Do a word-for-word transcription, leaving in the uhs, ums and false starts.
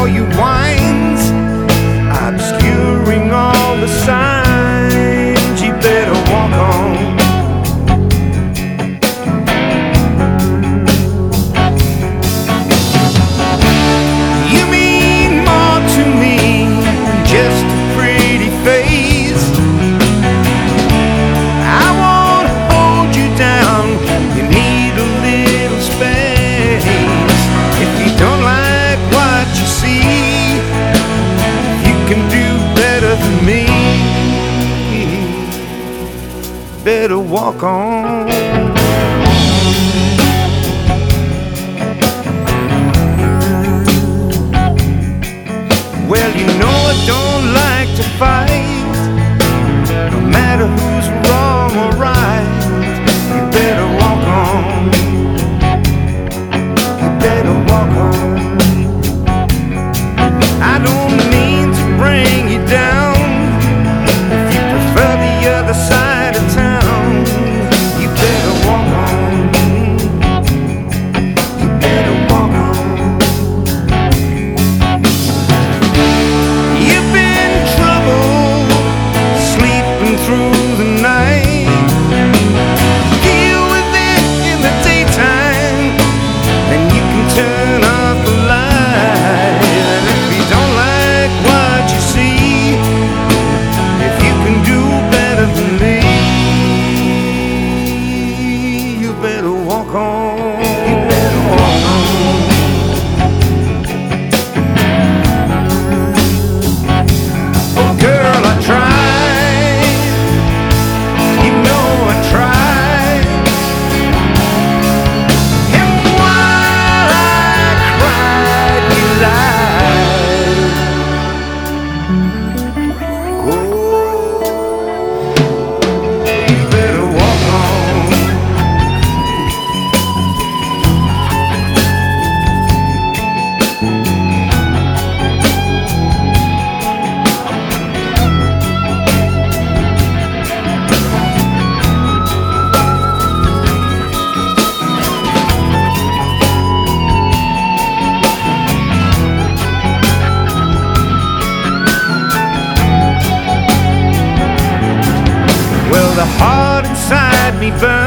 all your whines, obscuring all the signs. You better walk on. You mean more to me than just a pretty face. I won't hold you down, you need a little space. If you don't like what you see, you can do better than me. Better walk on. Well, you know I don't like to fight, no matter who's wrong or right. You better walk on. You better walk on. I don't mean to bring you down. If you prefer the other side of town, you better walk on. You better walk on. You've been trouble sleeping through the night. Deal with it in the daytime, and you can turn off the light. And if you don't like what you see, if you can do better than me, you better walk on. You better walk on. Oh girl, I tried, you know I tried. And while I cried, you lied. Oh, you better walk on. Well, the heart inside me burns.